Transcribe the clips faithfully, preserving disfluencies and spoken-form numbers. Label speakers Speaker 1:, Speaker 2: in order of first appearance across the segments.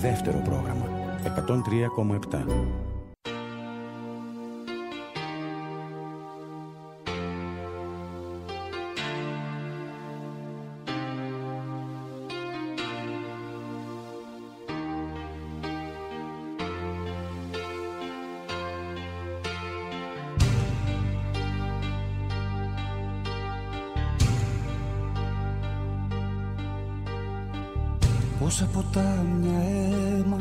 Speaker 1: δεύτερο πρόγραμμα εκατόν τρία κόμμα επτά.
Speaker 2: Πόσα ποτάμια αίμα,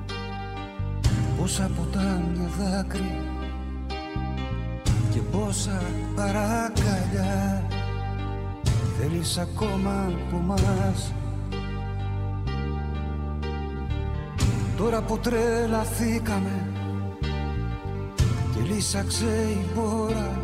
Speaker 2: πόσα ποτάμια δάκρυ και πόσα παρακαλιά θέλεις ακόμα από μας. Τώρα που τρελαθήκαμε και λύσαξε η μπόρα,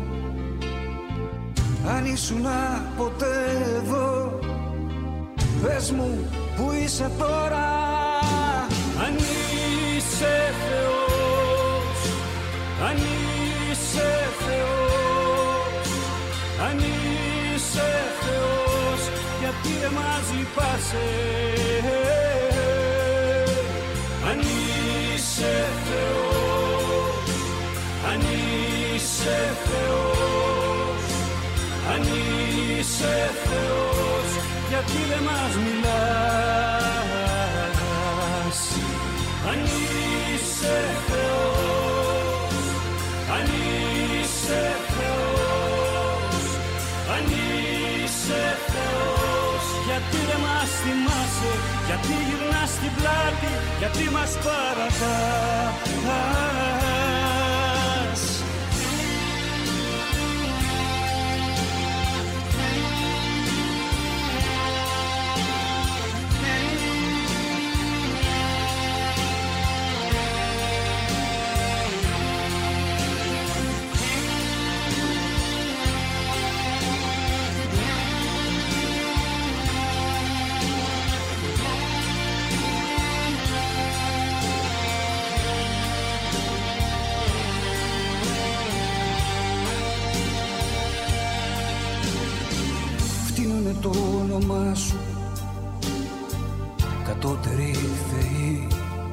Speaker 2: αν ήσουνα ποτέ εδώ, πες μου που είσαι τώρα.
Speaker 3: Αν είσαι Θεός, αν είσαι Θεός, αν είσαι Θεός, γιατί δεν μας λυπάσαι. Αν είσαι Θεός, αν είσαι Θεός, αν είσαι Θεός, γιατί δεν μας μιλάς. Αν είσαι Θεός, αν είσαι Θεός, αν είσαι Θεός, γιατί δεν μας θυμάσαι, γιατί γυρνάς την πλάτη, γιατί μας παρατάς.
Speaker 2: Το όνομά σου κατώτεροι θεοί,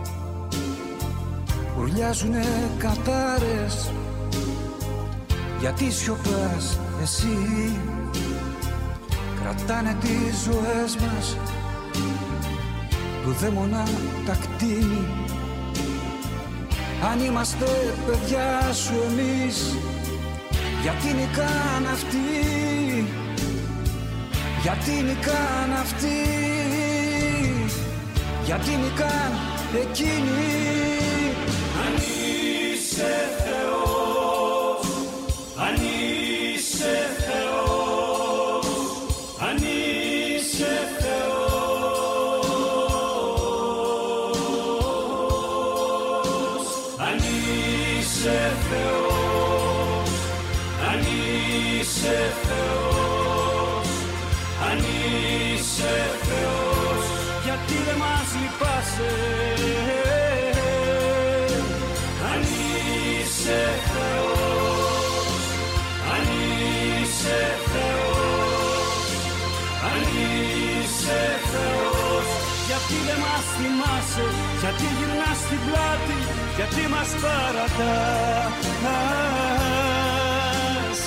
Speaker 2: ουρλιάζουνε κατάρες γιατί σιωπάς εσύ. Κρατάνε τις ζωές μας του δαίμονα τα κτίνη. Αν είμαστε παιδιά σου εμείς, γιατί νικάν αυτοί, γιατί νικάν αυτοί, γιατί νικάν εκείνοι.
Speaker 3: Αν είσαι Θεός, αν είσαι Θεός, αν είσαι Θεός, αν είσαι Θεός, αν είσαι Θεός, αν είσαι Θεός, γιατί δεν μας λυπάσαι. Αν είσαι Θεός, αν είσαι Θεός, αν είσαι Θεός, γιατί δεν μας θυμάσαι, γιατί γυρνάς την πλάτη, γιατί μας παρατάς.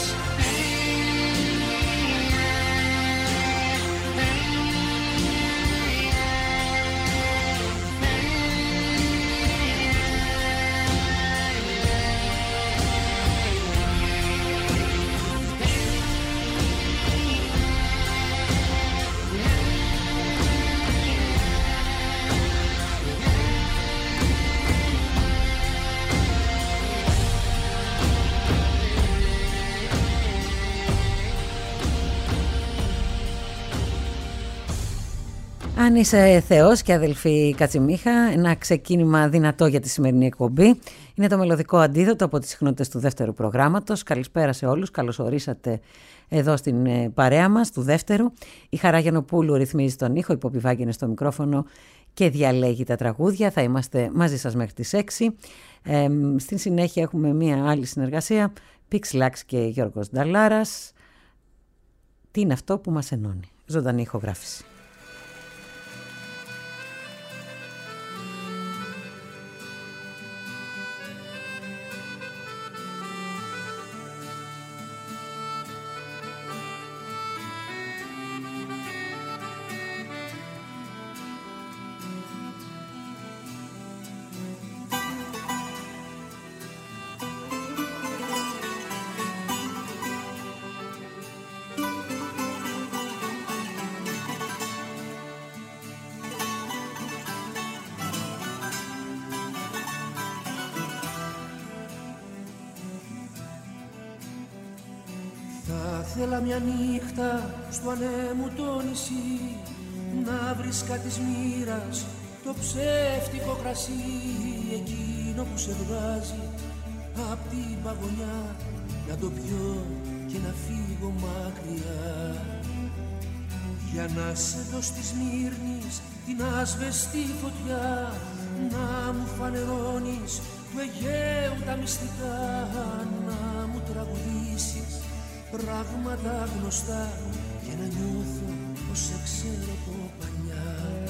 Speaker 4: Αν είσαι Θεός και αδελφή Κατσιμίχα, ένα ξεκίνημα δυνατό για τη σημερινή εκπομπή. Είναι το μελωδικό αντίδοτο από τις συχνότητες του δεύτερου προγράμματος. Καλησπέρα σε όλους, καλώς ορίσατε εδώ στην παρέα μας του δεύτερου. Η Χαρά Γιαννοπούλου ρυθμίζει τον ήχο, η Πόπη Βάγγενε στο μικρόφωνο και διαλέγει τα τραγούδια. Θα είμαστε μαζί σας μέχρι τις έξι. Ε, στην συνέχεια έχουμε μία άλλη συνεργασία, Πιξλάξ και Γιώργος Νταλάρας. Τι είναι αυτό που μας ενώνει? Ζωντανή ηχογράφηση.
Speaker 2: Θέλα μια νύχτα στο ανέμου το νησί, να βρίσκα της μοίρας το ψεύτικο κρασί, εκείνο που σε βγάζει απ' την παγωνιά, να το πιω και να φύγω μακριά. Για να σε δω στη Σμύρνης την άσβεστη φωτιά, να μου φανερώνεις του Αιγαίου τα μυστικά, να μου τραγουδήσεις πράγματα γνωστά και να νιώθω πως σε ξέρω από παλιά.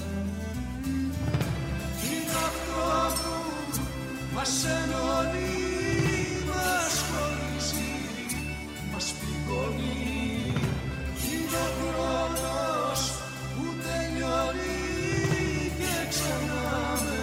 Speaker 2: Είναι αυτό που μας ενώνει, μας χωρίζει, μας πληγώνει. Είναι ο χρόνος που τελειώνει και ξανά με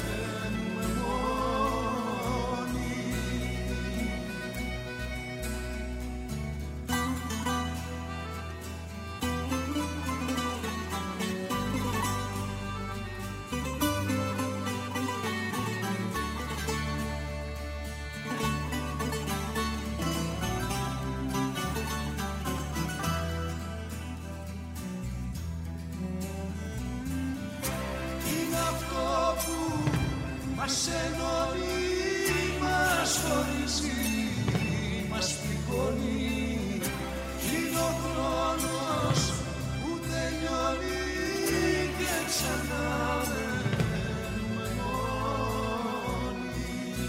Speaker 2: μας ενώνει, μας χωρίζει, μας πληγώνει. Είναι ο χρόνος που τελειώνει και ξανά με ενώνει.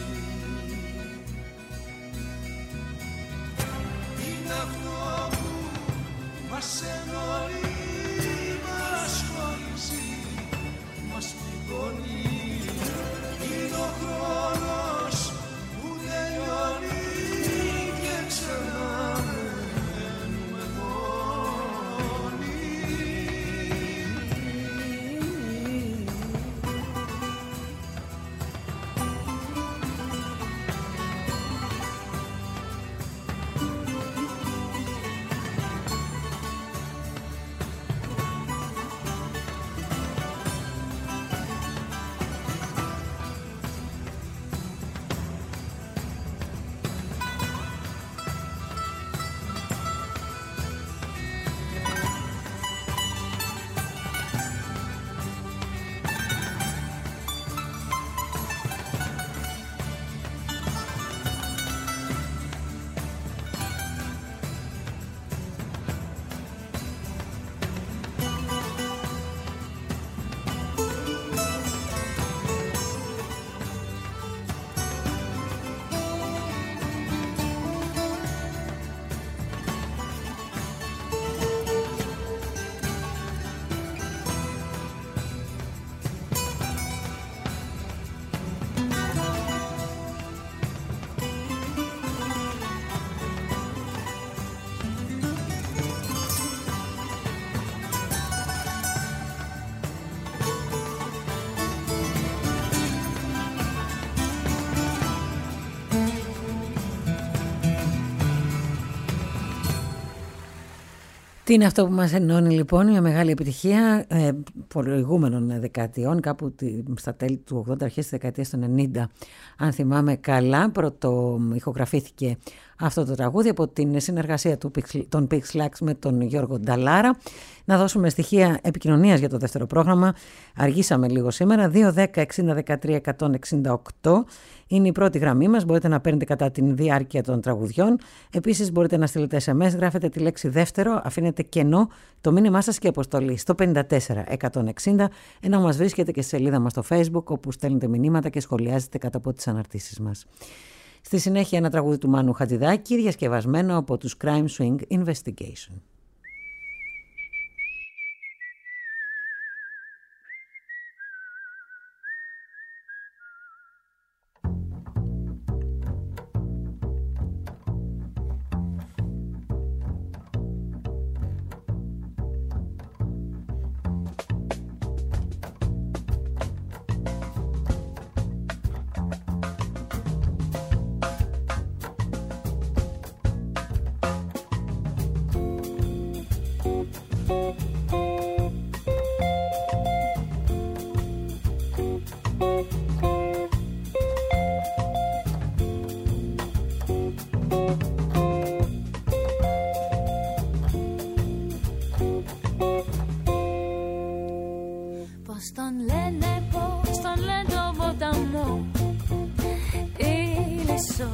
Speaker 2: Είναι αυτό που μας ενώνει, μας χωρίζει, μας πληγώνει. Είναι ο χρόνος που τελειώνει και ξανά μένουμε μόνοι.
Speaker 4: Τι είναι αυτό που μας ενώνει λοιπόν, μια μεγάλη επιτυχία ε, προηγούμενων δεκαετιών, κάπου τη, στα τέλη του ογδόντα, αρχές της δεκαετίας του ενενήντα, αν θυμάμαι καλά. Πρώτο ηχογραφήθηκε αυτό το τραγούδι από την συνεργασία του, των Pix Lax με τον Γιώργο Νταλάρα. Να δώσουμε στοιχεία επικοινωνίας για το δεύτερο πρόγραμμα. Αργήσαμε λίγο σήμερα. δύο δέκα εξήντα δεκατρία εκατόν εξήντα οκτώ είναι η πρώτη γραμμή μας. Μπορείτε να παίρνετε κατά τη διάρκεια των τραγουδιών. Επίσης μπορείτε να στείλετε ες εμ ες, γράφετε τη λέξη δεύτερο, αφήνετε κενό το μήνυμά σας και αποστολή στο πέντε τέσσερα εκατόν εξήντα, ενώ μας βρίσκεται και στη σελίδα μας στο Facebook, όπου στέλνετε μηνύματα και σχολιάζετε κατά από τις αναρτήσεις μας. Στη συνέχεια ένα τραγούδι του Μάνου Χατζηδάκη, διασκευασμένο από τους Crime Swing Investigation.
Speaker 5: Πώς τον λένε, πώς τον λένε το ποταμό. Ήλισσο,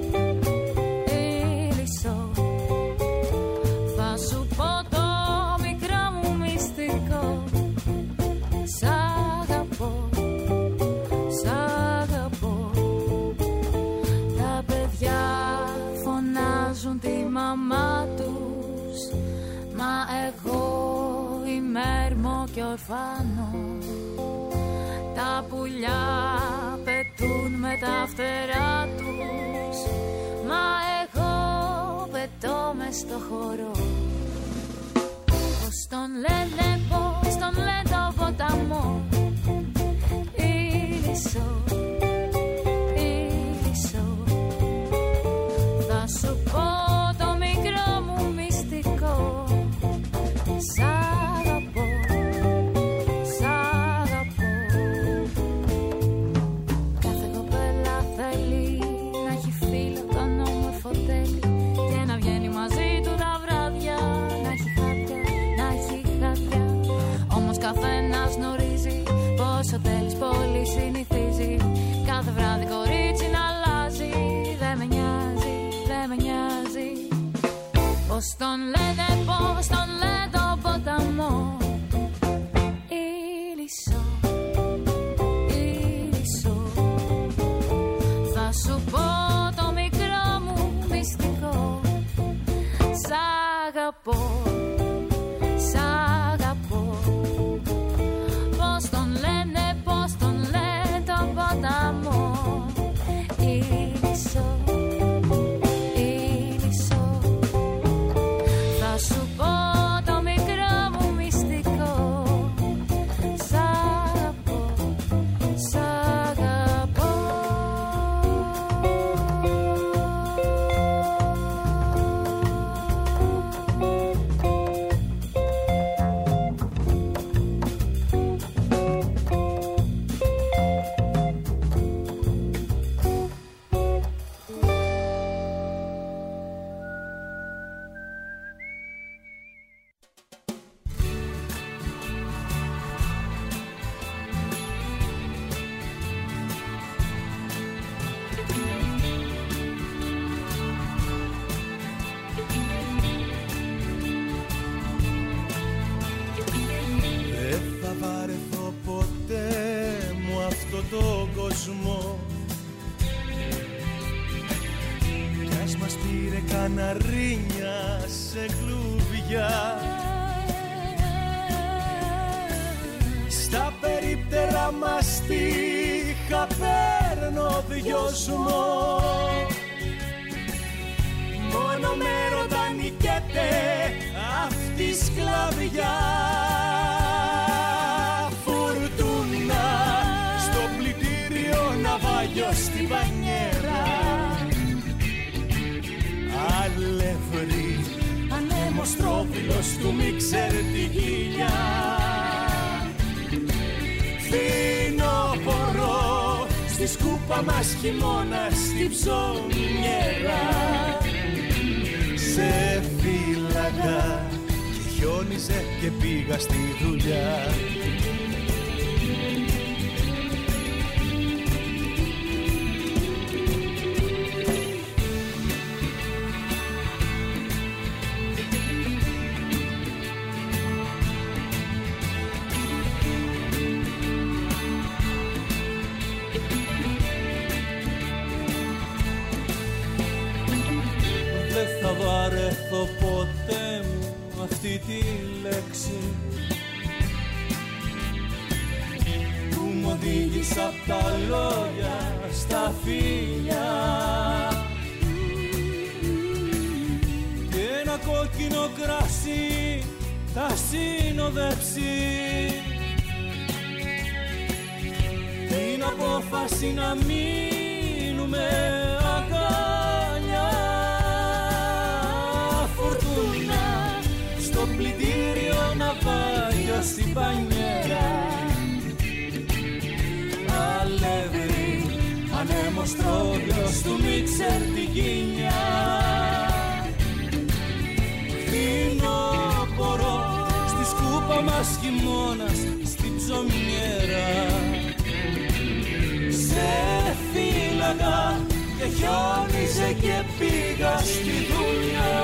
Speaker 5: ήλισσο. Θα σου πω το μικρό μου μυστικό. Σ' αγαπώ, σ' αγαπώ. Τα παιδιά φωνάζουν τη μαμά τους, μα εγώ είμαι έρμο και ορφάνος. Τα πουλιά πετούν με τα φτερά τους, μα εγώ πετώ μες στο χώρο. Πώς τον λένε, πώς τον λένε το ποταμό. Ήλισσο, ήλισσο. Θα σου πω το μικρό μου μυστικό. Σ' αγαπώ, σ' αγαπώ. Κάθε κοπέλα θέλει να έχει φίλο τον όμορφο τέλει και να βγαίνει μαζί του τα βράδια. Να έχει χάπια, να έχει χάπια. Όμως καθένας γνωρίζει πως ο τέλης πολύ συνηθίζει. Κάθε βράδυ κορίτσι να αλλάζει. Δεν με νοιάζει, δεν με νοιάζει. Πώς τον λένε, πώς τον λένε το ποταμό. Ήλισσο, ήλισσο. Θα σου πω το μικρό μου μυστικό. Σ' αγαπώ, σ' αγαπώ. Πώς τον λένε, πώς τον λένε το ποταμό. Ήλισσο, ήλισσο. Θα σου πω το μικρό μου μυστικό. Σ' αγαπώ, σ' αγαπώ.
Speaker 3: Δεν θα βαρεθώ ποτέ μου αυτόν τον κόσμο κι ας μας πήρε καναρίνια σε κλουβιά. Στα περίπτερα μας τύχα παίρνω δυοσμό. Μόνο με ρωτά νικέται αυτή η σκλαβιά. Φουρτούνα στο πλυντήριο, ναυάγιο στην πανιέρα. Αλεύρι, ανέμος τρόφιλος του μίξερ τη γυλιά. Φθινόπωρο στη σκούπα μας χειμώνα στη ψωμιέρα. Σε φύλαγα και χιόνιζε και πήγα στη δουλειά. Δεν θα βαρεθώ ποτέ μου αυτή τη λέξη που μου οδήγησε απ' τα λόγια στα φίλια. Και ένα κόκκινο κρασί θα συνοδέψει την απόφαση να μείνουμε αγκαλιά. Φορτούνα στο πλυντήριο, ναυάγιο στην πανιέρα. Αλεύρι, ανέμος τρόγλος του μίξερ τη γυνιά. Φθινόπωρο στη σκούπα μας ένας χειμώνας στην ψωμιέρα. Σε φύλαγα και χιόνιζε και πήγα στη δουλειά.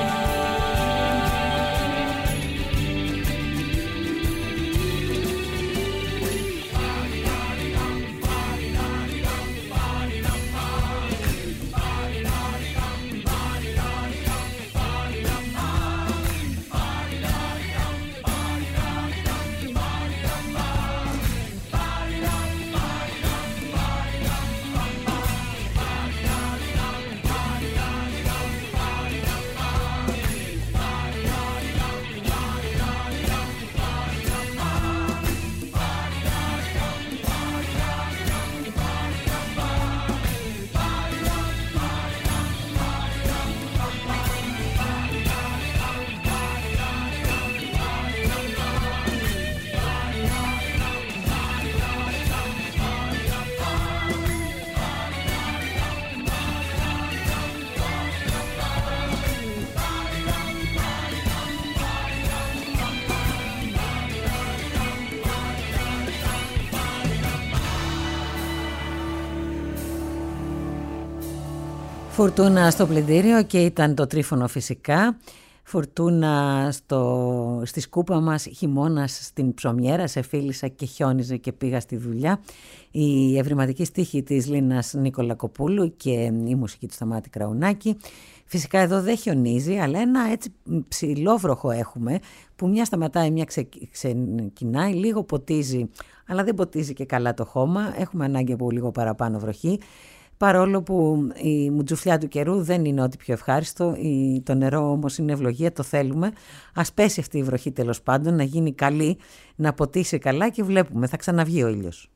Speaker 4: Φουρτούνα στο πλυντήριο και ήταν το Τρίφωνο φυσικά. Φουρτούνα στο, στη σκούπα μας, χειμώνας στην ψωμιέρα, σε φίλησα και χιόνιζε και πήγα στη δουλειά. Η ευρηματική στίχη της Λίνας Νικολακοπούλου και η μουσική του Σταμάτη Κραουνάκη. Φυσικά εδώ δεν χιονίζει, αλλά ένα έτσι ψηλόβροχο έχουμε που μια σταματάει, μια ξε, ξεκινάει, λίγο ποτίζει, αλλά δεν ποτίζει και καλά το χώμα. Έχουμε ανάγκη από λίγο παραπάνω βροχή. Παρόλο που η μουτζουφλιά του καιρού δεν είναι ό,τι πιο ευχάριστο, το νερό όμως είναι ευλογία, το θέλουμε. Ας πέσει αυτή η βροχή τέλος πάντων, να γίνει καλή, να ποτίσει καλά και βλέπουμε, θα ξαναβγεί ο ήλιος.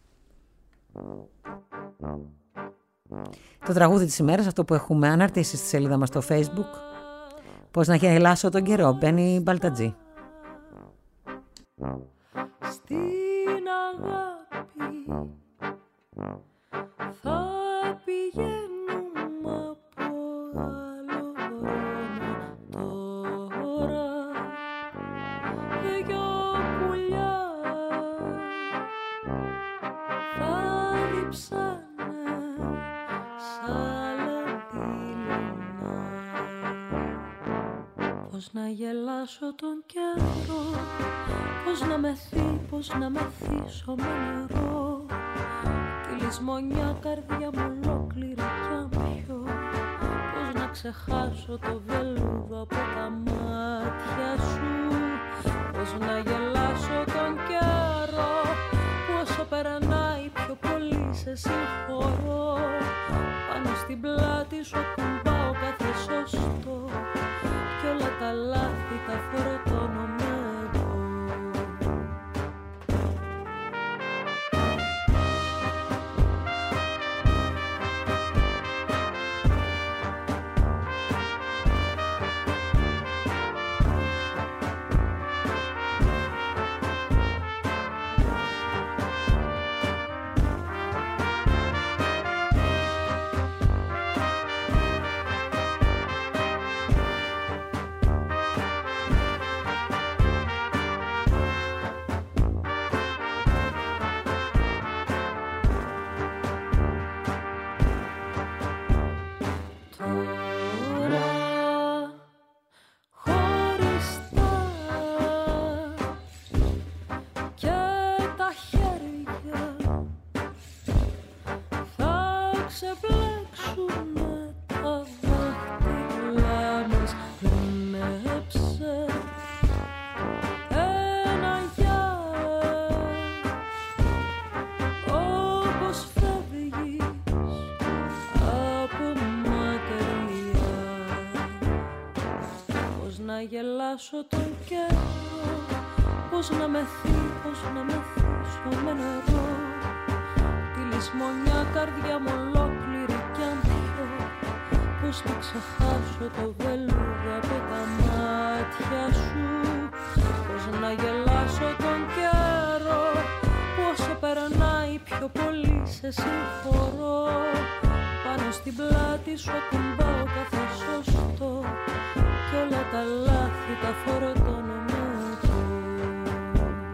Speaker 4: Το τραγούδι της ημέρας, αυτό που έχουμε αναρτήσει στη σελίδα μας στο Facebook, πώς να γελάσω τον καιρό, Μπένι Μπαλτατζή.
Speaker 5: Στην αγάπη θα πηγαίνουμε από άλλο δρόμο τώρα. Δυο πουλιά θα διψάνε σαν λαμπίλωνα. Πώς να γελάσω τον καιρό, πώς να μεθεί, πώς να μεθύσω με νερό. Τη λησμονιά καρδιά μου ολόκληρη κι αν πιω. Πώς να ξεχάσω το βελούδο από τα μάτια σου. Πώς να γελάσω τον καιρό που όσο περνάει πιο πολύ σε συγχωρώ. Πάνω στην πλάτη σου ακουμπάω κάθε σωστό κι όλα τα λάθη τα φορτώνω με εδώ. Να γελάσω τον καιρό, πώς να μεθεί, πώς να μεθύσω με νερό. Τη λησμονιά καρδιά μου ολόκληρη κι αν πιω. Πώς να ξεχάσω το βελούδι από τα μάτια σου. Πώς να γελάσω τον καιρό που όσο περνάει πιο πολύ σε συγχωρώ. Πάνω στην πλάτη σου ακουμπάω κάθε σωστό κι όλα τα λάθη τα φορτώνω με εδώ.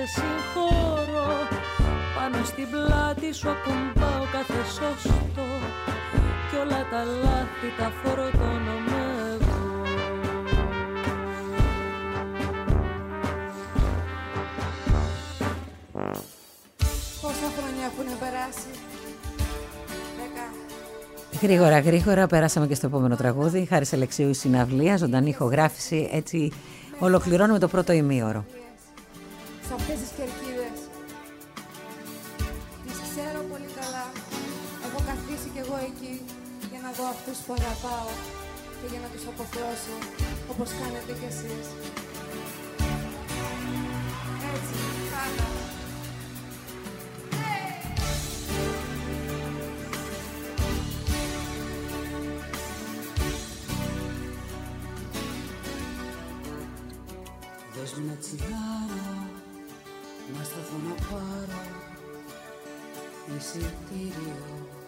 Speaker 6: σε συγχωρώ. Πάνω στην πλάτη σου ακουμπάω κάθε σωστό κι όλα τα λάθη τα φορτώνομαι εγώ.
Speaker 7: Πόσα χρόνια έχουν περάσει? Δέκα.
Speaker 4: Γρήγορα, γρήγορα περάσαμε και στο επόμενο τραγούδι. Χάρης Αλεξίου, η συναυλία, ζωντανή ηχογράφηση. Έτσι ολοκληρώνουμε το πρώτο ημίωρο.
Speaker 7: Σε αυτές τις κερκίδες τις ξέρω πολύ καλά. Έχω καθίσει κι εγώ εκεί για να δω αυτούς που αγαπάω και για να τους αποθεώσω όπως κάνετε κι εσείς. Έτσι, καλά.
Speaker 2: Δώσ' μου ένα τσιγάρο, να σταθώ να πάρω εισιτήριο.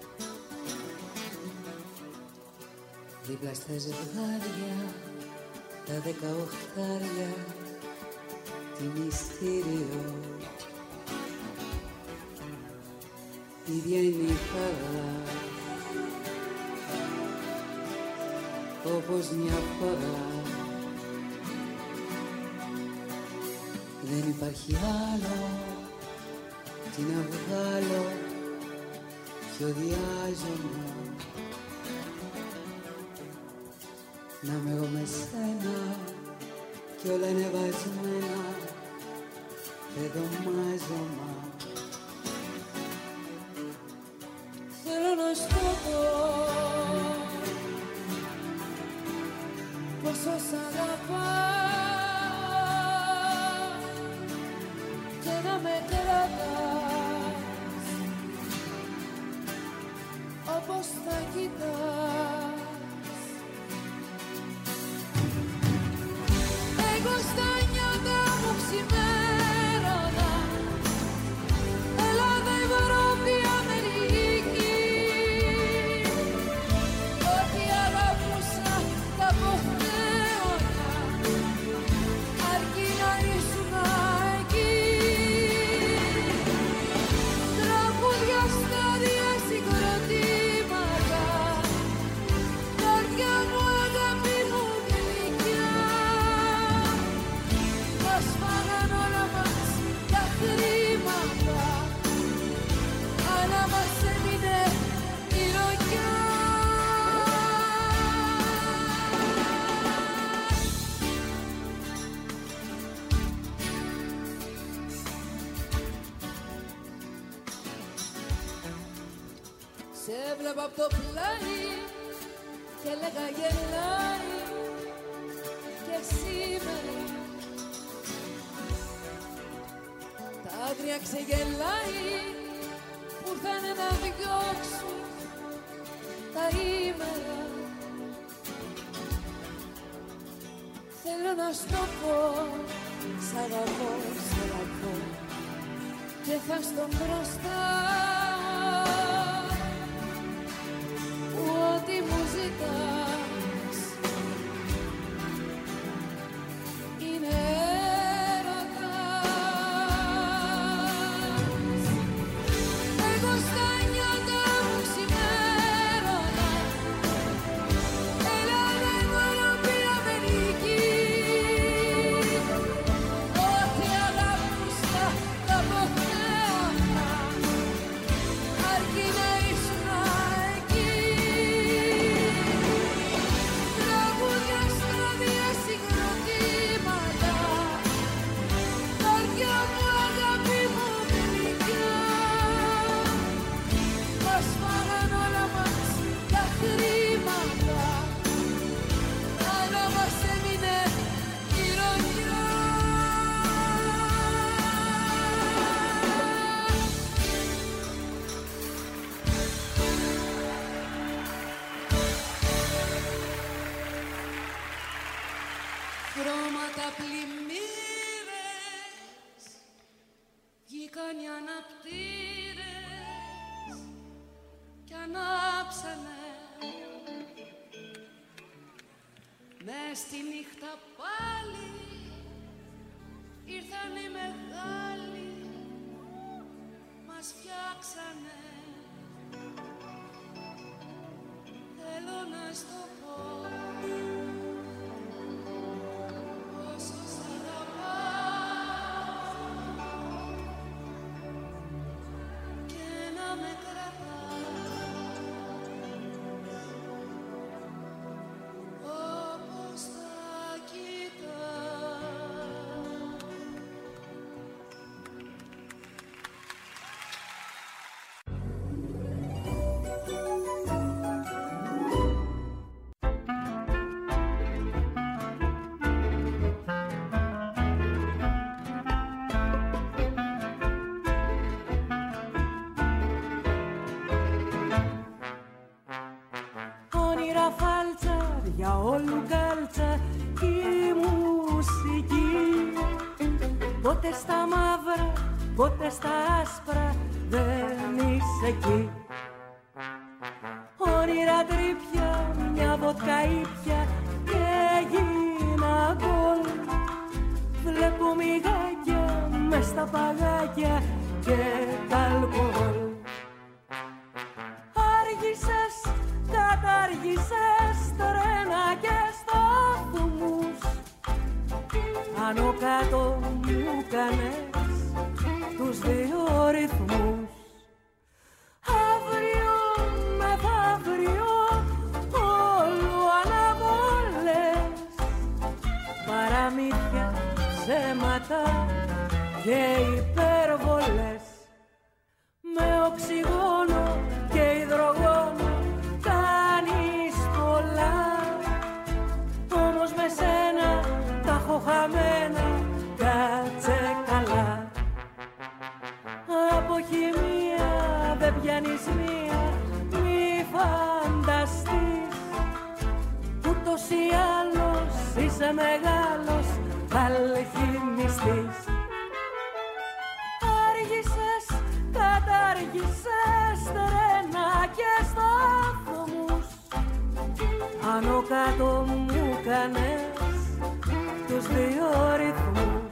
Speaker 2: Δίπλα στα ζευγάρια, τα δεκαοχτάρια, τι μυστήριο. Ίδια είναι η χαρά, όπως μια φορά. Δεν υπάρχει άλλο, τι να βγάλω, ποιο διάζωμα. Να είμαι εγώ με σένα κι όλα είναι βασμένα, παιδομάζωμα.
Speaker 6: Θέλω να σου πω πόσο σ' αγαπάω και να με κρατάς όπως θα κοιτάς. Εγώ στα νιάτα μου ξημέρωνα, Ελλάδα, Ευρώπη, Αμερική. Ό,τι αγαπούσα τα αποθέωνα, αρκεί να ήσουν εκεί. Τραγούδια, στάδια, συγκροτήματα, καρδιά μου, αγάπη μου, γλυκιά. Μας φάγαν όλα μας τα χρήματα, αλλά μας έμεινε η λογιά. Σε έβλεπα απ' το πλάι και έλεγα γελάει και σήμερα τα άγρια ξεγελάει που ήρθανε να διώξουν τα ημέρα. Θέλω να σου το πω, σ' αγαπώ, σ' αγαπώ και θα στο μπροστά ό,τι μου ζητάς είναι έρωτας. Εγώ στα νιάτα μου ξημέρωνα, Ελλάδα, Ευρώπη, Αμερική. Ό,τι αγαπούσα τα αποθέωνα, αρκεί να ήσουν εκεί. Τραγούδια, στάδια, συγκροτήματα, καρδιά μου, αγάπη μου, γλυκιά. Μας φάγαν όλα μας τα χρήματα, αλλά μας έμεινε η ρογιά. Χρώματα πλημμύρες, βγήκαν οι αναπτήρες κι ανάψανε. Μες στη νύχτα πάλι ήρθαν οι μεγάλοι
Speaker 2: μας φτιάξανε. Θέλω να στο πω όσο σ' αγαπάω και να με κρατάς όπως τα κοιτάς.
Speaker 6: Όνειρα φάλτσα, για όλου κάλτσα η μουσική. Πότε στα μαύρα, πότε στα άσπρα δεν είσαι εκεί. Όνειρα τρίπια, μια βότκα ήπια και έγινα γκολ. Βλέπω μυγάκια μες στα παγάκια και τα αλκοόλ. Άργησες, κατάργησες τρένα και σταθμούς. Άνω κάτω μου κάνες τους δύο ρυθμούς. Αύριο μεθαύριο όλο αναβολές. Παραμύθια, ψέματα και υπερβολές. Με οξυγόνο και υδρογόνο κάνεις πολλά. Όμως με σένα τα έχω χαμένα, κάτσε καλά. Από χημεία δεν πιάνεις μία, μη φανταστείς. Ούτως ή άλλως είσαι μεγάλος αλχημιστής. Άργησες, κατάργησες τρένα και σταθμούς. Άνω κάτω μου κάνες τους δύο ρυθμούς.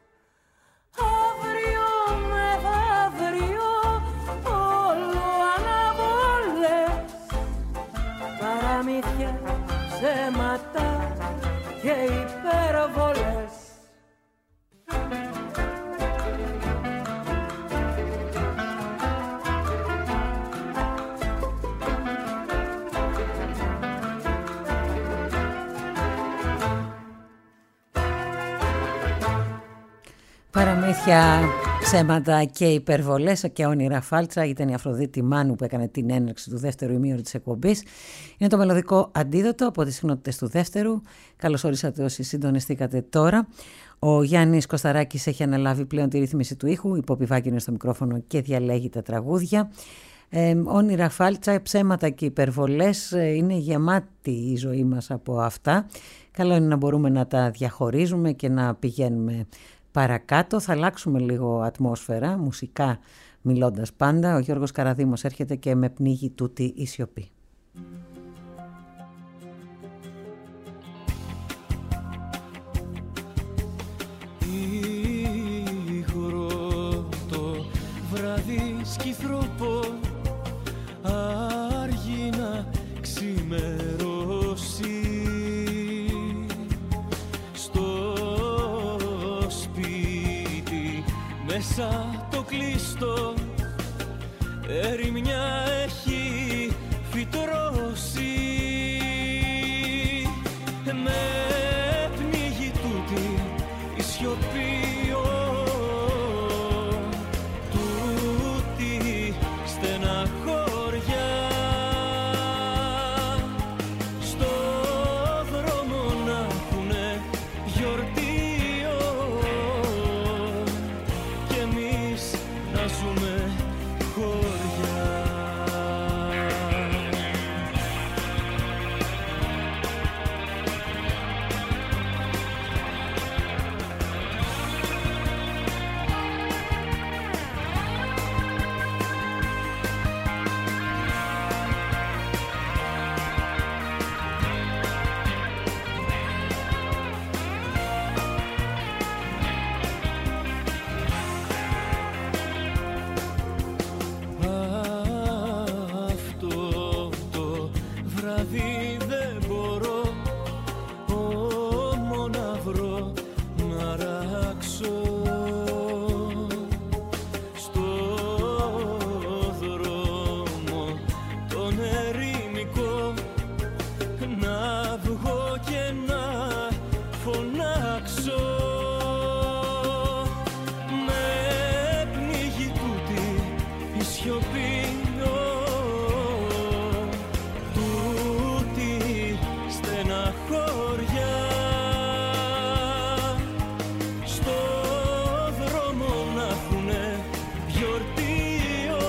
Speaker 6: Αύριο μεθαύριο όλο αναβολές. Παραμύθια, ψέματα και υπερβολές.
Speaker 4: Παραμύθια, ψέματα και υπερβολές και όνειρα φάλτσα ήταν η Αφροδίτη Μάνου που έκανε την έναρξη του δεύτερου ημίωρου της εκπομπής. Είναι το μελωδικό αντίδοτο από τις συχνότητες του δεύτερου. Καλώς όρισατε όσοι συντονιστήκατε τώρα. Ο Γιάννης Κωσταράκης έχει αναλάβει πλέον τη ρύθμιση του ήχου. Η Πόπη Βάγκη είναι στο μικρόφωνο και διαλέγει τα τραγούδια. Ε, όνειρα φάλτσα, ψέματα και υπερβολές, ε, είναι γεμάτη η ζωή μας από αυτά. Καλό είναι να μπορούμε να τα διαχωρίζουμε και να πηγαίνουμε παρακάτω. Θα αλλάξουμε λίγο ατμόσφαιρα, μουσικά μιλώντας πάντα. Ο Γιώργος Καραδήμος έρχεται και με πνίγει τούτη η σιωπή.
Speaker 3: Ήγρο το βράδυ σκυθρόπο άργει να ξημερώσει. Μέσα το κλείστο ερημιά έχει φυτρώσει. Με πνίγει τούτη η σιωπή, τούτη στεναχώρια. Στο δρόμο να έχουνε γιορτή να ζούμε χωριά. βράδυ δεν μπορώ όμο να βρω να ράξω στο δρόμο τον ερημικό, να βγω και να φωνάξω. Με πνίγει τούτη η σιωπή, τούτη στεναχώρια, στο δρόμο να έχουνε γιορτίο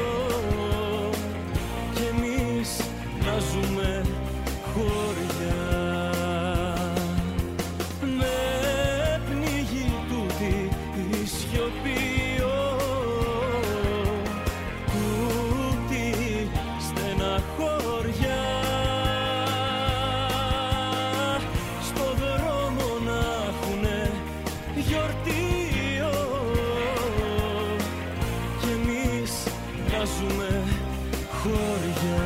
Speaker 3: κι εμείς να ζούμε χωριά. Με πνίγει τούτη η σιωπή, τούτη στεναχώρια, στο δρόμο να έχουνε γιορτίο κι εμείς να ζούμε χωριά.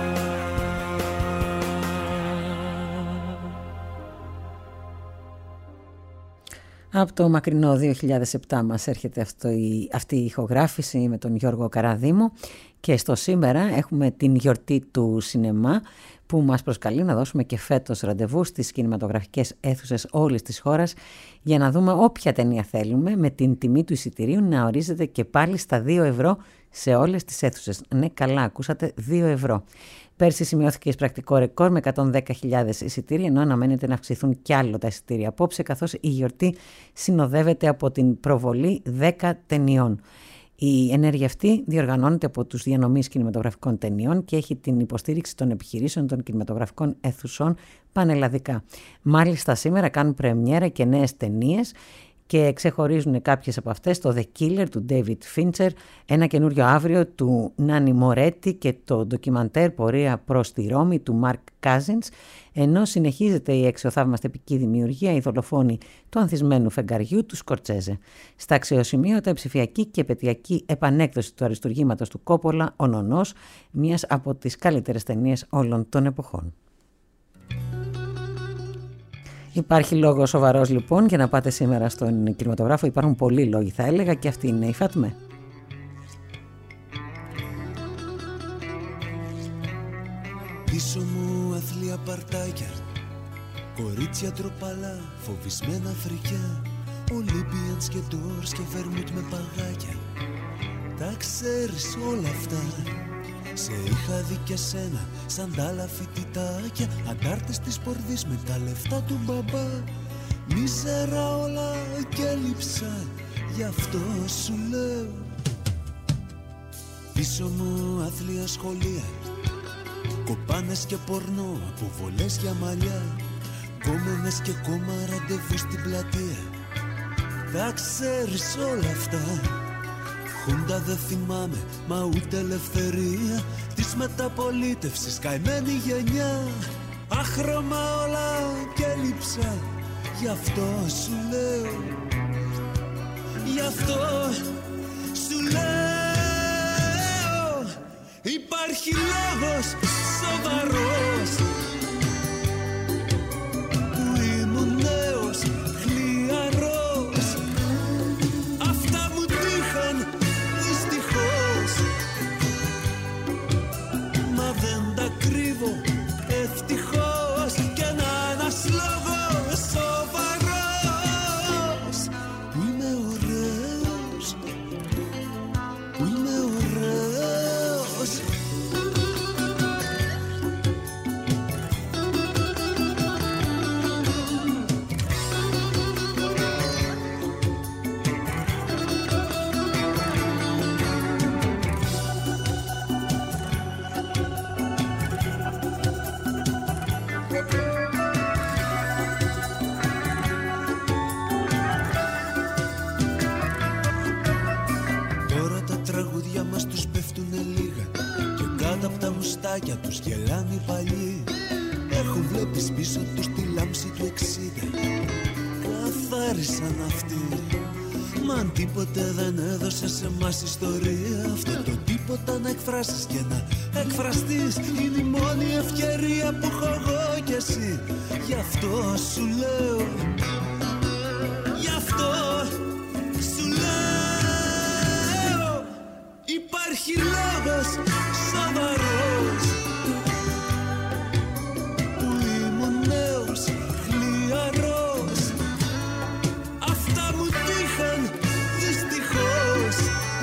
Speaker 4: Από το μακρινό δύο χιλιάδες επτά μας έρχεται αυτό η, αυτή η ηχογράφηση με τον Γιώργο Καραδήμο και στο σήμερα έχουμε την γιορτή του σινεμά που μας προσκαλεί να δώσουμε και φέτος ραντεβού στις κινηματογραφικές αίθουσες όλης της χώρας για να δούμε όποια ταινία θέλουμε με την τιμή του εισιτηρίου να ορίζεται και πάλι στα δύο ευρώ σε όλες τις αίθουσες. Ναι, καλά ακούσατε, δύο ευρώ. Πέρσι σημειώθηκε εισπρακτικό ρεκόρ με εκατόν δέκα χιλιάδες εισιτήρια, ενώ αναμένεται να αυξηθούν κι άλλο τα εισιτήρια απόψε, καθώς η γιορτή συνοδεύεται από την προβολή δέκα ταινιών. Η ενέργεια αυτή διοργανώνεται από τους διανομείς κινηματογραφικών ταινιών και έχει την υποστήριξη των επιχειρήσεων των κινηματογραφικών αίθουσών πανελλαδικά. Μάλιστα σήμερα κάνουν πρεμιέρα και νέες ταινίες και ξεχωρίζουν κάποιες από αυτές, το The Killer του David Fincher, ένα καινούριο αύριο του Νάνι Μορέτη και το ντοκιμαντέρ Πορεία προς τη Ρώμη του Mark Cousins, ενώ συνεχίζεται η αξιοθαύμαστη επική δημιουργία «Η δολοφόνη του ανθισμένου φεγγαριού» του Σκορτσέζε. Στα αξιοσημείωτα η ψηφιακή και επαιτειακή επανέκδοση του αριστουργήματος του Κόπολα, «Ο Νονός», μιας από τις καλύτερες ταινίες όλων των εποχών. Υπάρχει λόγος σοβαρός λοιπόν για να πάτε σήμερα στον κινηματογράφο. Υπάρχουν πολλοί λόγοι θα έλεγα και αυτή είναι η Φάτμε.
Speaker 3: Πίσω μου αθλία παρτάκια, κορίτσια τροπαλά, φοβισμένα φρικιά, Olympians και ντόρς και βερμούτ με παγάκια. Τα ξέρεις όλα αυτά, σε είχα δει και σένα σαν τ' άλλα φοιτητάκια, αντάρτες της πορδής με τα λεφτά του μπαμπά. Μίζερα όλα και λείψα, γι' αυτό σου λέω. Πίσω μου αθλία σχολεία, κοπάνες και πορνό, αποβολές για μαλλιά, γκόμενες και κόμμα ραντεβού στην πλατεία. Τα ξέρεις όλα αυτά, Χούντα δεν θυμάμαι, μα ούτε ελευθερία της μεταπολίτευσης, καημένη γενιά. Άχρωμα όλα και λείψα, γι' αυτό σου λέω, γι' αυτό σου λέω. Υπάρχει λόγος σοβαρός που ήμουν νέος, χλιαρός. Αυτά μου τύχαν δυστυχώς, μα δεν τα κρύβω ευτυχώς. Και να ένας λόγος σοβαρός που είμαι ωραίος, που είμαι ωραίος. Μουστάκια τους γελάνε οι παλιοί, έχουν βλέπεις πίσω τους τη λάμψη του εξήντα. Καθάρισαν αυτοί, Μα αν τίποτε δεν έδωσε σε μας ιστορία, αυτό το τίποτα να εκφράσεις και να εκφραστείς είναι η μόνη ευκαιρία που έχω εγώ κι εσύ. Γι' αυτό σου λέω, γι' αυτό σου λέω, υπάρχει λόγος σοβαρός που ήμουν νέος χλιαρός. Αυτά μου τύχαν δυστυχώς,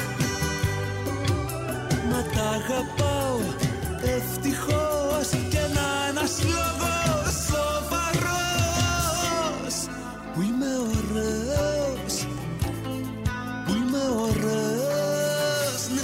Speaker 3: μα τα αγαπάω ευτυχώς. Και να ένας λόγος σοβαρός που είμαι ωραίος, που είμαι ωραίος, ναι.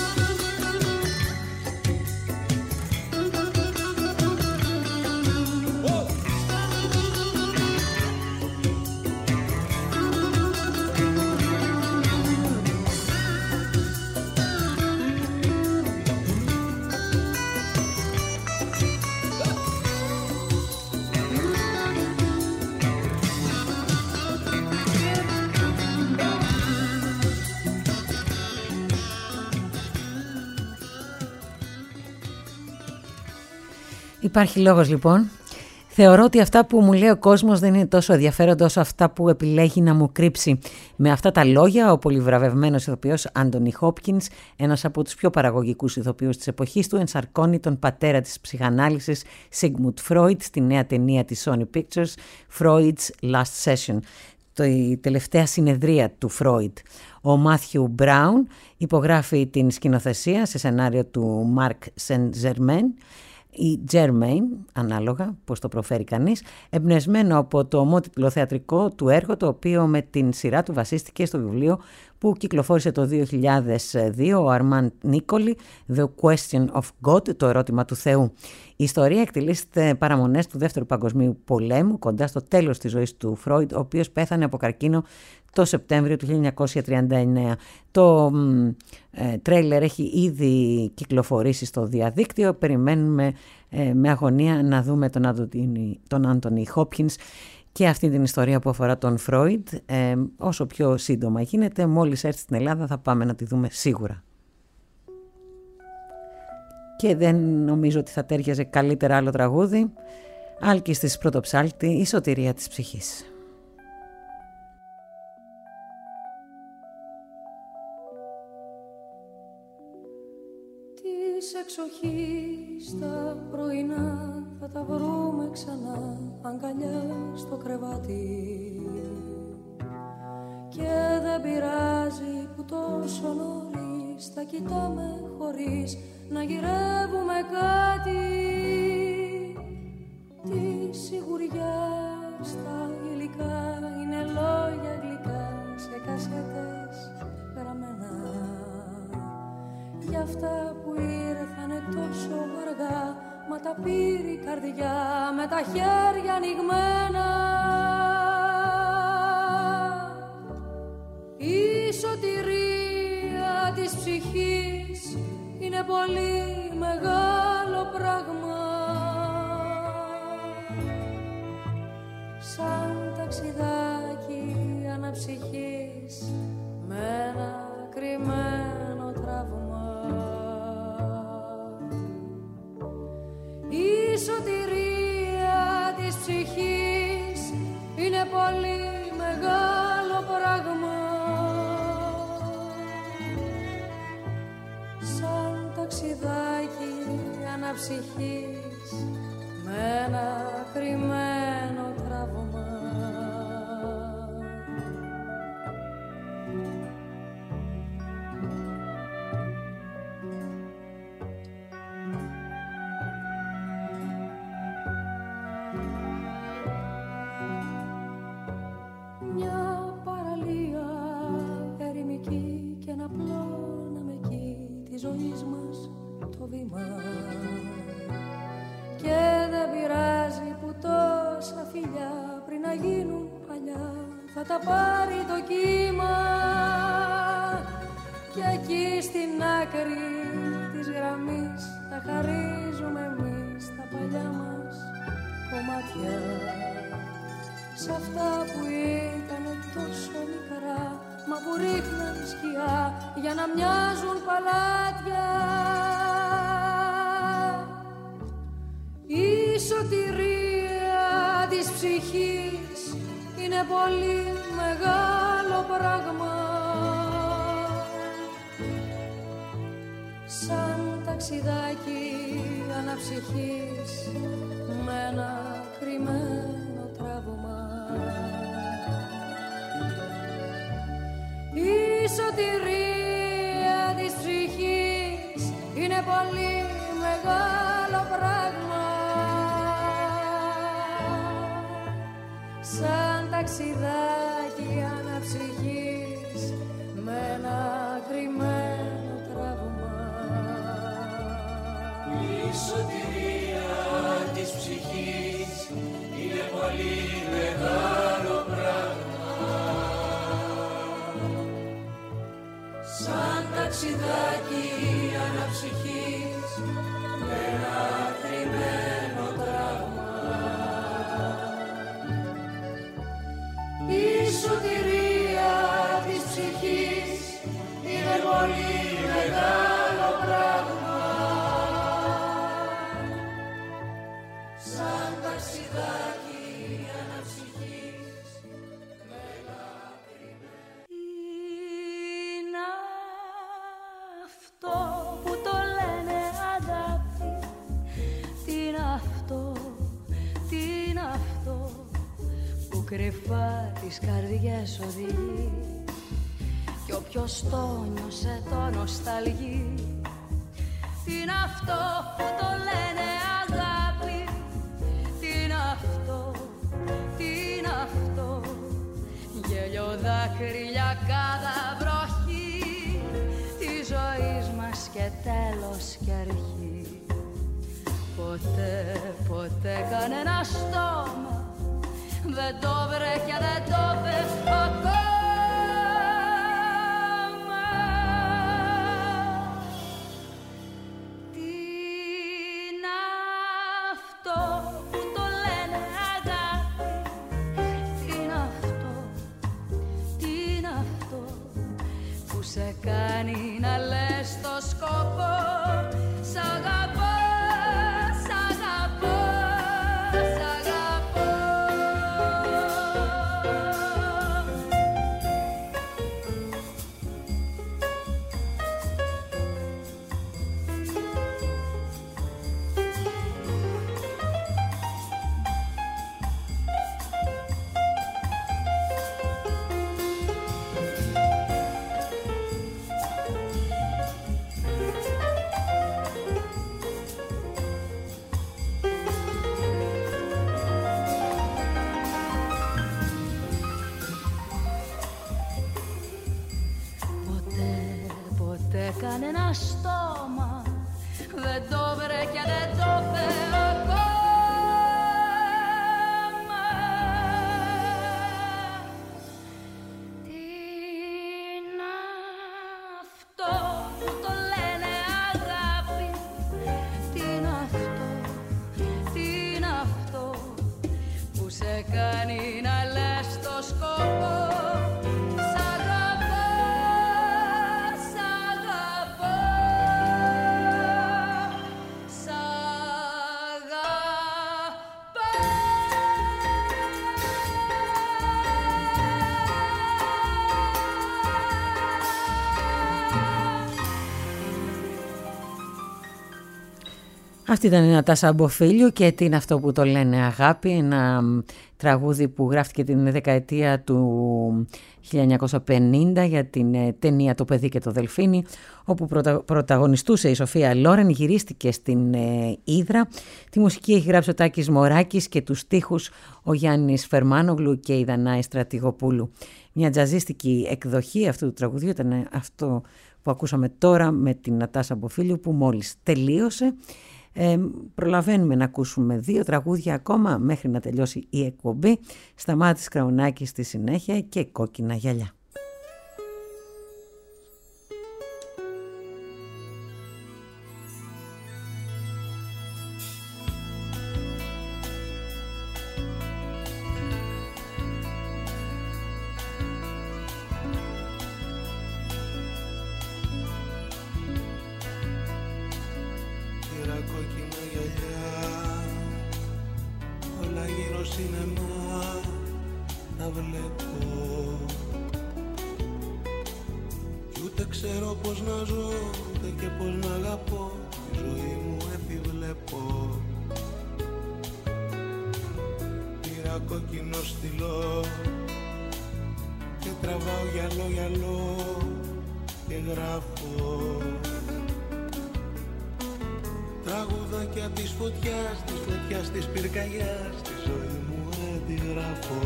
Speaker 4: Υπάρχει λόγος λοιπόν. Θεωρώ ότι αυτά που μου λέει ο κόσμος δεν είναι τόσο ενδιαφέροντα όσο αυτά που επιλέγει να μου κρύψει. Με αυτά τα λόγια, ο πολυβραβευμένος ηθοποιός Άντονι Χόπκινς, ένας από τους πιο παραγωγικούς ηθοποιούς της εποχής του, ενσαρκώνει τον πατέρα της ψυχανάλυσης Sigmund Freud στη νέα ταινία της Sony Pictures, Freud's Last Session, η τελευταία συνεδρία του Freud. Ο Μάθιου Μπράουν υπογράφει την σκηνοθεσία σε σενάριο του Mark Saint-Germain ή Germain, ανάλογα πώς το προφέρει κανείς, εμπνευσμένο από το ομότιτλο θεατρικό του έργο, το οποίο με την σειρά του βασίστηκε στο βιβλίο που κυκλοφόρησε το δύο χιλιάδες δύο ο Αρμάν Νίκολι, The Question of God, το ερώτημα του Θεού. Η ιστορία εκτελήσεται παραμονές του Δεύτερου Παγκοσμίου Πολέμου, κοντά στο τέλος της ζωής του Φρόιντ, ο οποίος πέθανε από καρκίνο το Σεπτέμβριο του χίλια εννιακόσια τριάντα εννέα. Το ε, τρέιλερ έχει ήδη κυκλοφορήσει στο διαδίκτυο. Περιμένουμε ε, με αγωνία να δούμε τον, Άντονι, τον Άντονι Χόπκινς και αυτή την ιστορία που αφορά τον Φρόιντ. Ε, όσο πιο σύντομα γίνεται, μόλις έρθει στην Ελλάδα θα πάμε να τη δούμε σίγουρα. Και δεν νομίζω ότι θα τέριαζε καλύτερα άλλο τραγούδι. Άλκης της Πρωτοψάλτη, η σωτηρία της ψυχής.
Speaker 6: Της εξοχής τα πρωινά θα τα βρούμε ξανά αγκαλιά στο κρεβάτι. Και δεν πειράζει που τόσο νωρίς τα κοιτάμε χωρίς να γυρεύουμε κάτι. Τη σιγουριά στα υλικά είναι λόγια γλυκά σε κασέτες γραμμένα. Για αυτά που ήρθανε τόσο αργά, μα τα πήρε η καρδιά με τα χέρια ανοιγμένα. Η σωτηρία της ψυχής είναι πολύ μεγάλο πράγμα. Σαν ταξιδάκι αναψυχής με ένα κρυμμένο τραύμα. Η σωτηρία της ψυχής είναι πολύ μεγάλο πράγμα. Σαν ταξιδάκι αναψυχής με ένα κρυμμένο τραύμα. Μια παραλία ερημική και να πλώναμε εκεί της ζωής μας το βήμα. Και δεν πειράζει που τόσα φιλιά πριν να γίνουν παλιά θα τα πάρει το κύμα. Και εκεί στην άκρη της γραμμής θα χαρίζουμε εμείς τα παλιά μας κομμάτια. Σ' αυτά που ήταν τόσο μικρά μα που ρίχναν σκιά για να μοιάζουν παλάτια. Η σωτηρία της ψυχής είναι πολύ μεγάλο πράγμα, σαν ταξιδάκι αναψυχής με ένα κρυμμένο τραύμα. Η σωτηρία της ψυχής είναι πολύ μεγάλο πράγμα, σαν ταξιδάκι αναψυχής με ένα κρυμμένο τραύμα.
Speaker 2: Η σωτηρία της ψυχής είναι πολύ μεγάλο πράγμα, σαν ταξιδάκι αναψυχής με ένα κρυμμένο τραύμα. Η σωτηρία της ψυχής είναι πολύ μεγάλο πράγμα, σαν ταξιδάκι αναψυχής με ένα κρυμμένο.
Speaker 6: Είναι αυτό που το λένε αγάπη, τι είναι αυτό, τι είναι αυτό που κρυφά τις καρδιές οδηγεί κι όποιος το νιώσε το νοσταλγεί. Τι είναι αυτό που το λένε αγάπη, τι είναι αυτό, τι είναι αυτό, γέλιο δάκρυα cada βροχή της ζωής μας και τέλος και αρχή. Ποτέ, ποτέ κανένα στόμα δεν το βρε και δεν το βρε ακόμα. Τι είναι αυτό που το λένε αγάπη, τι είναι αυτό, τι είναι αυτό που σε κάνει να λες το σκοπό σ' αγαπώ, σ' αγαπώ, σ' αγαπώ. Κανένα στόμα δεν το βρε και δεν το φέρω ακόμα. Τι είναι αυτό που το λένε αγάπη, τι είναι αυτό, τι είναι αυτό που σε κάνει να λες το σκοπό.
Speaker 4: Αυτή ήταν η Νατάσα Αμποφίλιου και τι είναι αυτό που το λένε αγάπη, ένα τραγούδι που γράφτηκε την δεκαετία του χίλια εννιακόσια πενήντα για την ταινία «Το παιδί και το δελφίνι», όπου πρωτα, πρωταγωνιστούσε η Σοφία Λόρεν, γυρίστηκε στην ε, Ύδρα. Τη μουσική έχει γράψει ο Τάκης Μωράκης και τους στίχους ο Γιάννης Φερμάνογλου και η Δανάη Στρατηγοπούλου. Μια τζαζίστικη εκδοχή αυτού του τραγουδιού ήταν αυτό που ακούσαμε τώρα με την Νατάσα Αμποφίλιου που μόλις τελείωσε. Ε, προλαβαίνουμε να ακούσουμε δύο τραγούδια ακόμα μέχρι να τελειώσει η εκπομπή. Σταμάτης Κραουνάκης στη συνέχεια και Κόκκινα γυαλιά.
Speaker 3: σινεμά τα βλέπω. Κι ούτε ξέρω πως να ζω, ούτε και πως να αγαπώ. Τη ζωή μου επιβλέπω. Πήρα κόκκινο στυλό και τραβάω γυαλό γυαλό και γράφω τραγουδάκια της φωτιάς, της φωτιάς, της πυρκαγιάς. Τη ζωή μου αντιγράφω.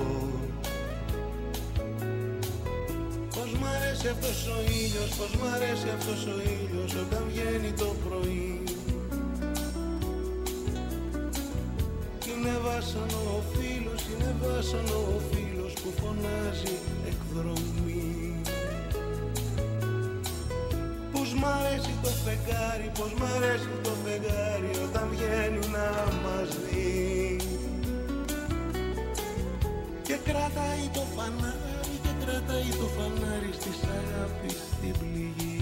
Speaker 3: Πως μ' αρέσει αυτός ο ήλιος, πως μ' αρέσει αυτός ο ήλιος όταν βγαίνει το πρωί. Είναι βάσανο ο φίλος, είναι βάσανο ο φίλος που φωνάζει εκδρομή. Πως μ' αρέσει το φεγγάρι, πως μ' αρέσει το φεγγάρι όταν βγαίνει να μας δει. Και κρατάει το φανάρι, και κρατάει το φανάρι στις αγάπης στην πληγή.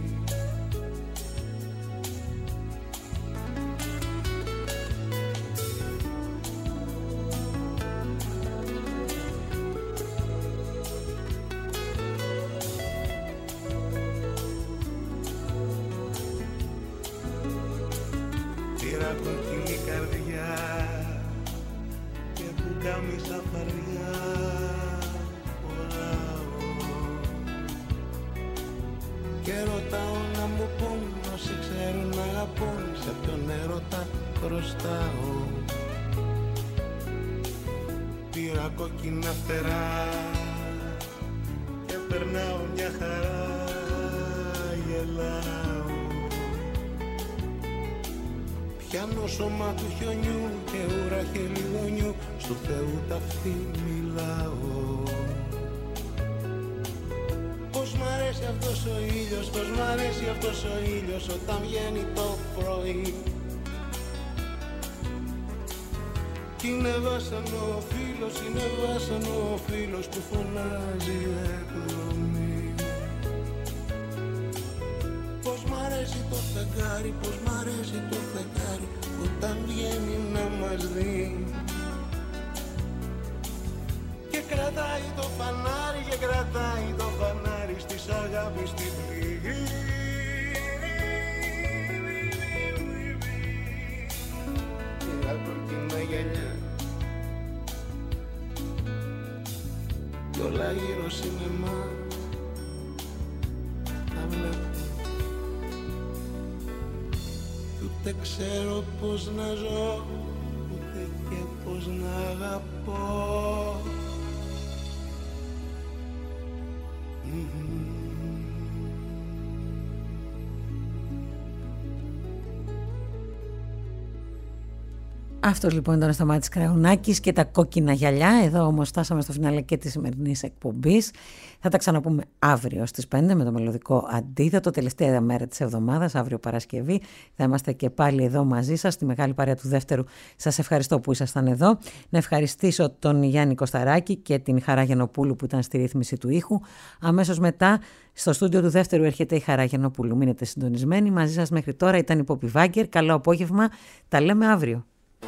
Speaker 3: Κόκκινη καρδιά και που κάμισα φαρδιά φοράω και ρωτάω να μου πούν όσοι ξέρουν να αγαπούν, σε ποιον έρωτα χρωστάω. Πήρα κόκκινα φτερά και περνάω μια χαρά, γελάω. Πιάνω σώμα του χιονιού και ουρά χελιδονιού, στου Θεού ταυτί μιλάω. Πως μ' αρέσει αυτός ο ήλιος, πως μ' αρέσει αυτός ο ήλιος όταν βγαίνει το πρωί. Κι είναι βάσανο ο φίλος, είναι βάσανο ο φίλος που φωνάζει εκδρομή. Πως μ' αρέσει το φεγγάρι, πως μ' αρέσει το φεγγάρι όταν βγαίνει να μας δει. Και κρατάει το φανάρι, και κρατάει το φανάρι στις αγάπης στην πληγή. Πήρα κόκκινα γυαλιά κι όλα γύρω σινεμά τα βλέπω. Ούτε ξέρω πως να ζω, ούτε και πως να αγαπώ. Mm-hmm.
Speaker 4: Αυτό λοιπόν ήταν ο Σταμάτης Κραουνάκης και τα κόκκινα γυαλιά. Εδώ όμως φτάσαμε στο φινάλε και της σημερινής εκπομπής. Θα τα ξαναπούμε αύριο στις πέντε με το μελωδικό αντίδοτο, τελευταία μέρα της εβδομάδας, αύριο Παρασκευή. Θα είμαστε και πάλι εδώ μαζί σας, στη μεγάλη παρέα του δεύτερου. Σας ευχαριστώ που ήσασταν εδώ. Να ευχαριστήσω τον Γιάννη Κωσταράκη και την Χαρά Γενοπούλου που ήταν στη ρύθμιση του ήχου. Αμέσως μετά στο στούντιο του δεύτερου έρχεται η Χαρά Γενοπούλου. Μείνετε συντονισμένοι. Μαζί σας μέχρι τώρα ήταν η Πόπη Βάγκερ. Καλό απόγευμα. Τα λέμε αύριο.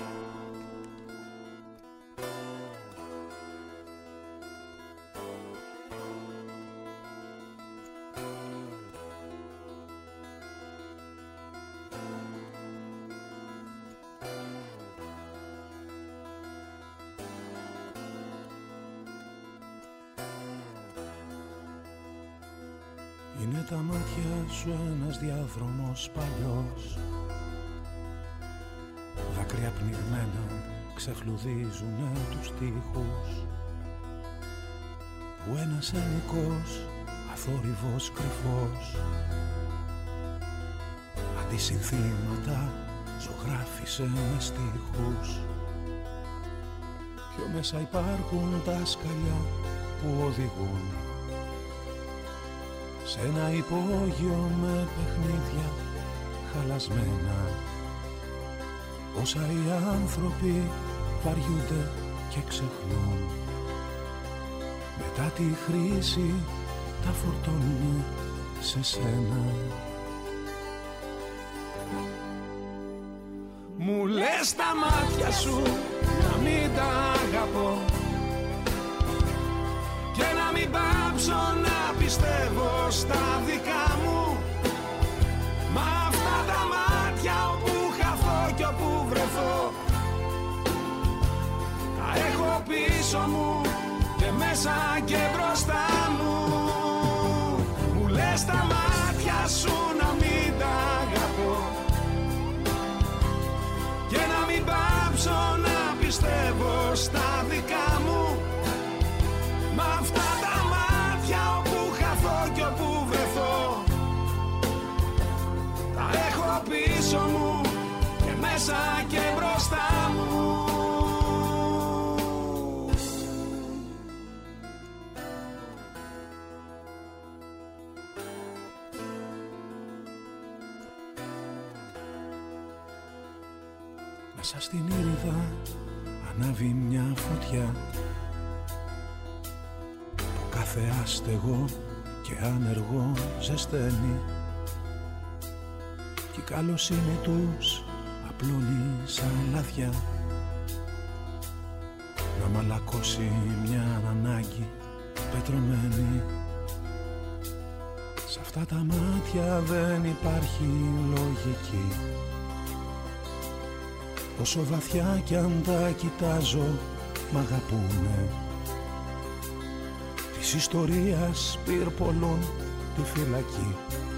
Speaker 1: Είναι τα μάτια σου ένας διάδρομος παλιός, δάκρυα πνιγμένα ξεφλουδίζουνε τους τοίχους, που ένας ενικός αθόρυβος κρυφός αντισυνθήματα ζωγράφισε με στίχους. Πιο μέσα υπάρχουν τα σκαλιά που οδηγούν σε ένα υπόγειο με παιχνίδια χαλασμένα. Όσα οι άνθρωποι βαριούνται και ξεχνούν, μετά τη χρήση τα φορτώνουν σε σένα. Μου λες τα μάτια σου να μην τα αγαπώ και να μην πάψω να πιστεύω στα δικά μου. Μα αυτά τα μάτια όπου χαθώ κι όπου βρεθώ τα έχω πίσω μου και μέσα και μπροστά μου. Μου λες τα μάτια σου να μην τα αγαπώ και να μην πάψω να πιστεύω στα δικά μου. Μα αυτά τα μάτια όπου χαθώ κι όπου βρεθώ τα έχω πίσω μου και μέσα και μπροστά μου.
Speaker 3: Μέσα στην ήριδα ανάβει μια φωτιά που κάθε άστεγο και άνεργο ζεσταίνει κι η καλοσύνη τους απλώνει σαν λαθιά να μαλακώσει μια ανάγκη πετρωμένη. Σ' αυτά τα μάτια δεν υπάρχει λογική. Όσο βαθιά κι αν τα κοιτάζω μ' αγαπούνε. Της ιστορίας πυρπολών τη φυλακή.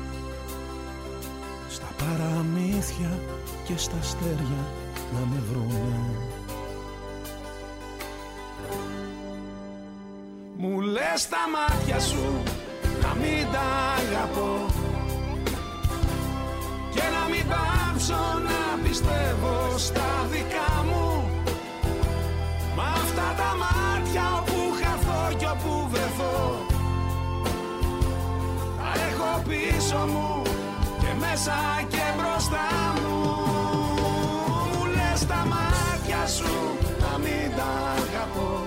Speaker 3: Στα παραμύθια και στα αστέρια να με βρούνε.
Speaker 1: Μου λες τα μάτια σου να μην τα αγαπώ και να μην πάψω να πιστεύω στα δικά μου. Μα αυτά τα μάτια όπου χαθώ κι όπου βρεθώ τα έχω πίσω μου και μέσα και μπροστά μου. Μου λες τα μάτια σου να μην τα αγαπώ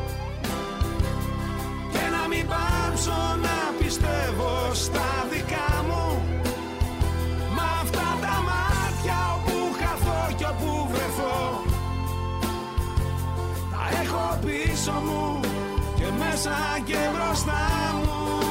Speaker 1: και να μην πάψω να πιστεύω στα δικά μου. Μα αυτά τα μάτια όπου χαθώ κι όπου βρεθώ τα έχω πίσω μου και μέσα και μπροστά μου.